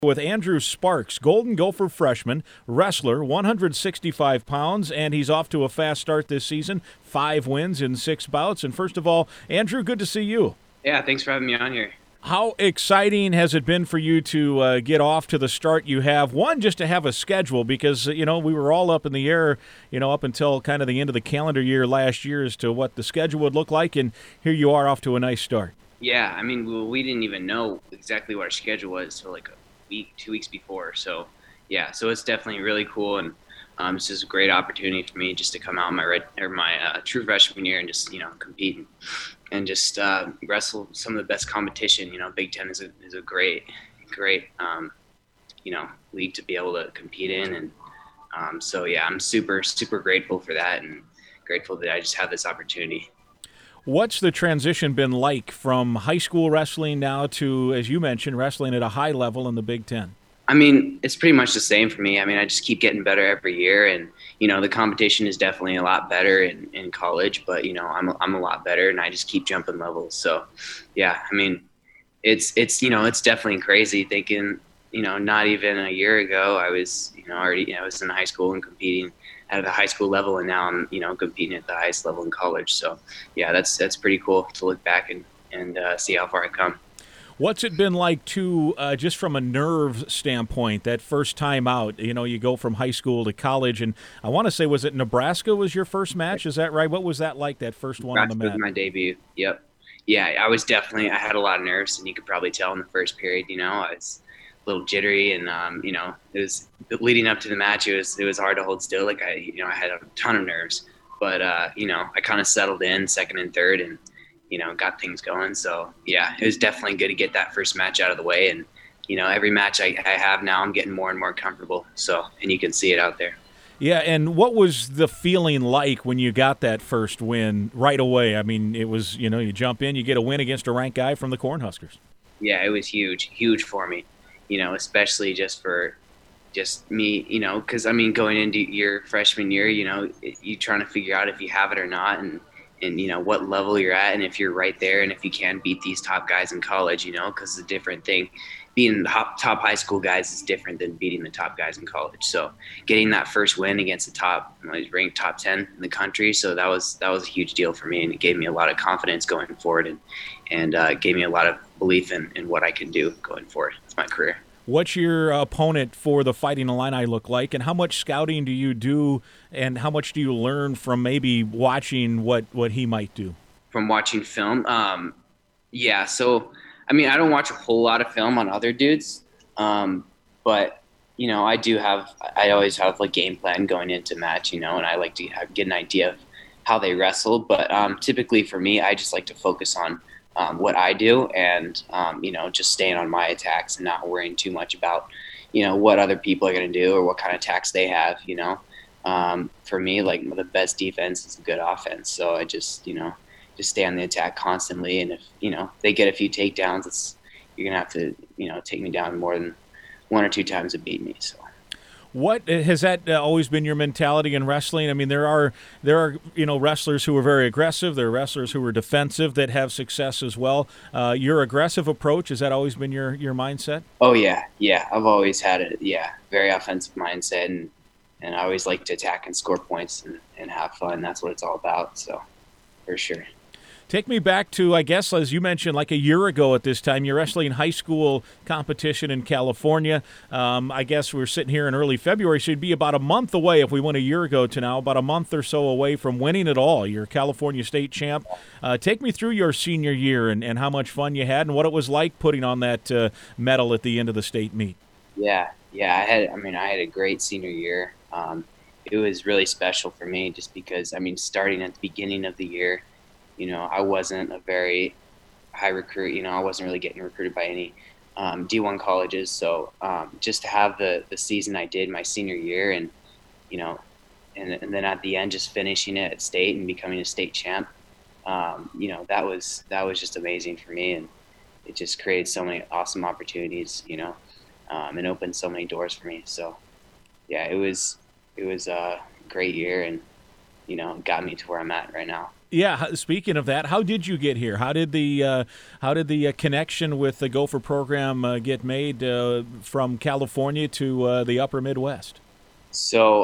With Andrew Sparks, Golden Gopher freshman, wrestler, 165 pounds, and he's off to a fast start this season, 5 wins in 6 bouts. And first of all, Andrew, good to see you. Yeah, thanks for having me on here. How exciting has it been for you to get off to the start you have? One, just to have a schedule because, we were all up in the air, up until kind of the end of the calendar year last year as to what the schedule would look like, and here you are off to a nice start. Yeah, I mean, we didn't even know exactly what our schedule was until like a week, 2 weeks before. So, yeah, so it's definitely really cool, and it's just a great opportunity for me just to come out my true freshman year and just compete and just wrestle some of the best competition. Big Ten is a great league to be able to compete in, and so yeah, I'm super grateful for that and grateful that I just have this opportunity. What's the transition been like from high school wrestling now to, as you mentioned, wrestling at a high level in the Big Ten? I mean, it's pretty much the same for me. I mean, I just keep getting better every year, and the competition is definitely a lot better in college. But I'm a lot better, and I just keep jumping levels. So, yeah, I mean, it's definitely crazy thinking. Not even a year ago, I was already I was in high school and competing at the high school level, and now I'm competing at the highest level in college. So, yeah, that's pretty cool to look back and see how far I've come. What's it been like to, just from a nerve standpoint, that first time out? You go from high school to college, and I want to say, was it Nebraska was your first match? Is that right? What was that like, that first one on the mat? Was my debut. Yep. Yeah, I had a lot of nerves, and you could probably tell in the first period. I was a little jittery, and it was leading up to the match. It was hard to hold still. Like I had a ton of nerves, but I kind of settled in second and third, and got things going. So yeah, it was definitely good to get that first match out of the way. And, every match I have now, I'm getting more and more comfortable. So, and you can see it out there. Yeah. And what was the feeling like when you got that first win right away? I mean, it was, you jump in, you get a win against a ranked guy from the Cornhuskers. Yeah, it was huge for me, especially just for me, cause I mean, going into your freshman year, you trying to figure out if you have it or not. And what level you're at, and if you're right there, and if you can beat these top guys in college, because it's a different thing. Beating the top high school guys is different than beating the top guys in college. So getting that first win against the top, ranked top 10 in the country, so that was a huge deal for me, and it gave me a lot of confidence going forward, and gave me a lot of belief in what I can do going forward with my career. What's your opponent for the Fighting Illini look like, and how much scouting do you do, and how much do you learn from maybe watching what he might do? From watching film? Yeah, so, I mean, I don't watch a whole lot of film on other dudes, but, I always have like game plan going into match, and I like to get an idea of how they wrestle, but typically for me, I just like to focus on what I do, and just staying on my attacks and not worrying too much about what other people are going to do or what kind of attacks they have. For me, like, the best defense is a good offense, so I just stay on the attack constantly, and if they get a few takedowns, you're gonna have to take me down more than one or two times to beat me. So. What has that always been your mentality in wrestling? I mean, there are wrestlers who are very aggressive. There are wrestlers who are defensive that have success as well. Your aggressive approach, has that always been your mindset? Oh yeah. I've always had it. Yeah, very offensive mindset, and I always like to attack and score points and have fun. That's what it's all about. So, for sure. Take me back to, I guess, as you mentioned, like a year ago at this time, you're wrestling high school competition in California. I guess we're sitting here in early February, so it'd be about a month away if we went a year ago to now, about a month or so away from winning it all. You're California state champ. Take me through your senior year and how much fun you had and what it was like putting on that medal at the end of the state meet. Yeah, I had a great senior year. It was really special for me just because, starting at the beginning of the year, I wasn't a very high recruit. I wasn't really getting recruited by any D1 colleges. So just to have the season I did my senior year, and and then at the end just finishing it at state and becoming a state champ, that was just amazing for me, and it just created so many awesome opportunities, and opened so many doors for me. So yeah, it was a great year, and got me to where I'm at right now. Yeah. Speaking of that, how did you get here? How did the connection with the Gopher program get made from California to the Upper Midwest? So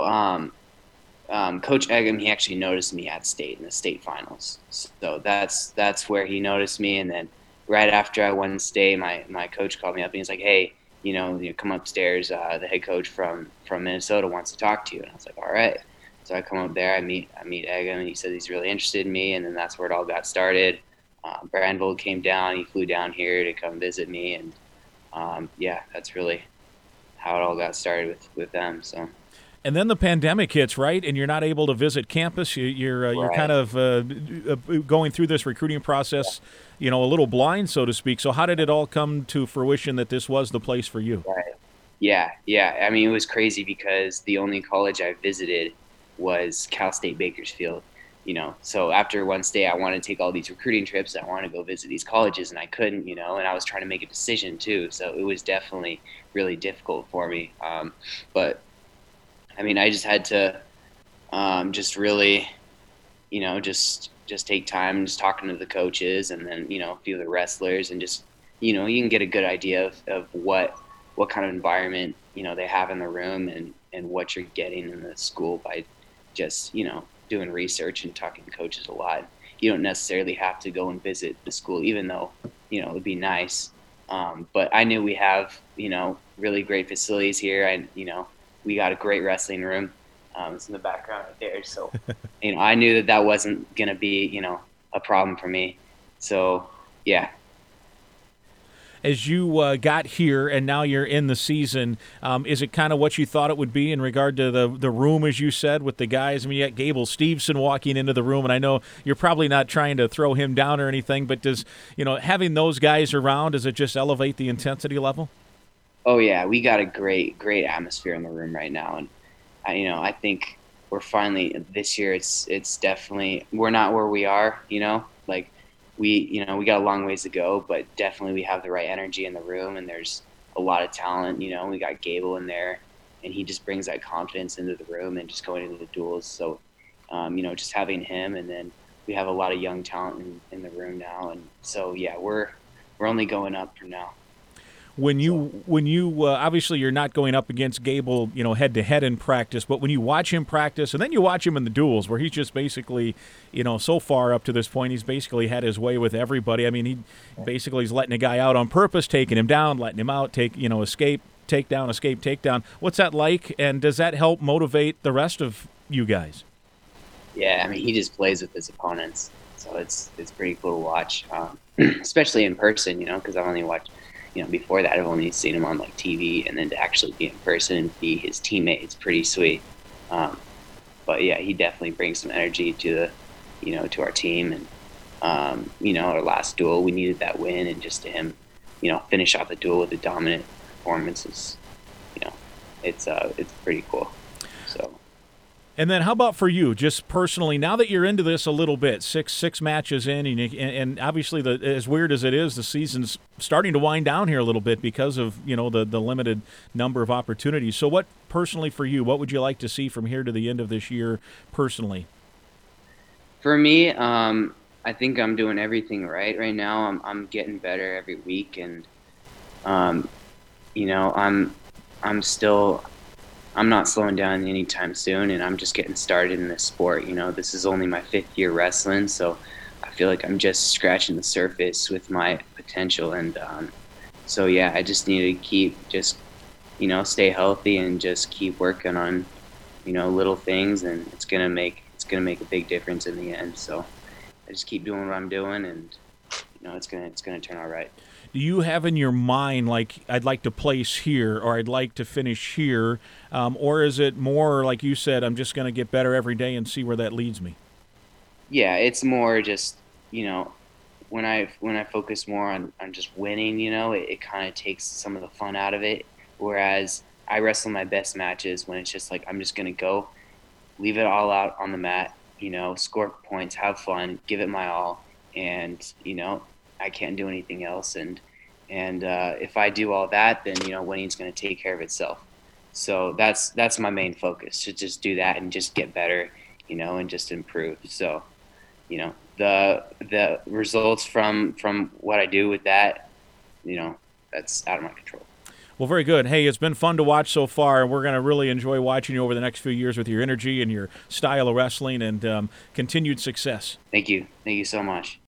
Coach Eggum, he actually noticed me at state in the state finals. So that's where he noticed me. And then right after I won state, my coach called me up and he's like, "Hey, you come upstairs. The head coach from Minnesota wants to talk to you." And I was like, "All right." So I come up there. I meet Eggum, and he said he's really interested in me. And then that's where it all got started. Brandvold came down. He flew down here to come visit me, and yeah, that's really how it all got started with them. So. And then the pandemic hits, right? And you're not able to visit campus. You're kind of going through this recruiting process, a little blind, so to speak. So how did it all come to fruition that this was the place for you? Right. Yeah. I mean, it was crazy because the only college I visited was Cal State Bakersfield. So after one state, I wanted to take all these recruiting trips. I wanted to go visit these colleges, and I couldn't. And I was trying to make a decision too. So it was definitely really difficult for me. But I mean, I just had to just really, just take time, just talking to the coaches, and then a few of the wrestlers, and just you can get a good idea of what kind of environment they have in the room, and what you're getting in the school by just doing research and talking to coaches a lot. You don't necessarily have to go and visit the school, even though it would be nice. But I knew we have really great facilities here, and we got a great wrestling room. It's in the background right there. So, I knew that wasn't going to be, a problem for me. So, yeah. As you got here and now you're in the season, is it kind of what you thought it would be in regard to the room, as you said, with the guys? I mean, you got Gable Steveson walking into the room, and I know you're probably not trying to throw him down or anything, but does, having those guys around, does it just elevate the intensity level? Oh yeah, we got a great atmosphere in the room right now, and I think we're finally this year. It's definitely we're not where we are. Like we got a long ways to go, but definitely we have the right energy in the room, and there's a lot of talent. We got Gable in there, and he just brings that confidence into the room and just going into the duels. So, just having him, and then we have a lot of young talent in the room now, and so yeah, we're only going up from now. When you obviously you're not going up against Gable, head to head in practice, but when you watch him practice and then you watch him in the duels where he's just basically, so far up to this point, he's basically had his way with everybody. I mean, he basically is letting a guy out on purpose, taking him down, letting him out, escape, takedown. What's that like? And does that help motivate the rest of you guys? Yeah, I mean, he just plays with his opponents, so it's pretty cool to watch, especially in person, because I've only watched. Before that, I've only seen him on like TV, and then to actually be in person and be his teammate, it's pretty sweet. But yeah, he definitely brings some energy to to our team, and our last duel, we needed that win, and just to him, finish off the duel with a dominant performance is, it's pretty cool. So. And then how about for you, just personally, now that you're into this a little bit, six matches in, and obviously as weird as it is, the season's starting to wind down here a little bit because of, the limited number of opportunities. So what, personally for you, what would you like to see from here to the end of this year personally? For me, I think I'm doing everything right now. I'm getting better every week, and, I'm not slowing down anytime soon, and I'm just getting started in this sport. This is only my 5th year wrestling, so I feel like I'm just scratching the surface with my potential. And so, yeah, I just need to keep stay healthy and just keep working on, little things, and it's gonna make a big difference in the end. So I just keep doing what I'm doing, and it's gonna turn out right. Do you have in your mind, like, I'd like to place here, or I'd like to finish here, or is it more, like you said, I'm just going to get better every day and see where that leads me? Yeah, it's more just, when I focus more on just winning, it kind of takes some of the fun out of it. Whereas I wrestle my best matches when it's just like I'm just going to go, leave it all out on the mat, score points, have fun, give it my all, and, I can't do anything else. And if I do all that, then winning's going to take care of itself. So that's my main focus, to just do that and just get better, and just improve. So the results from what I do with that, that's out of my control. Well, very good. Hey, it's been fun to watch so far, and we're going to really enjoy watching you over the next few years with your energy and your style of wrestling, and continued success. Thank you so much.